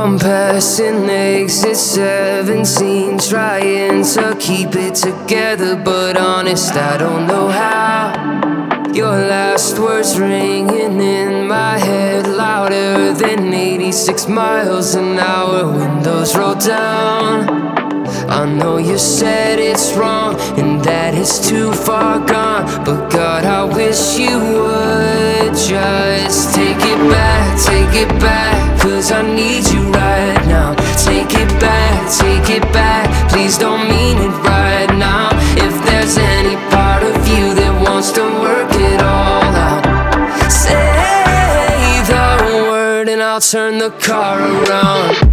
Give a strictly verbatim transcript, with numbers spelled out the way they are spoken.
I'm passing exit seventeen, trying to keep it together, but honest, I don't know how. Your last words ringing in my head, louder than eighty-six miles an hour. Windows roll down. I know you said it's wrong and that it's too far gone, but God, I wish you would just take it back, take it back, cause I need you right now. Take it back, take it back, please don't mean it right now. If there's any part of you that wants to work it all out, say the word and I'll turn the car around.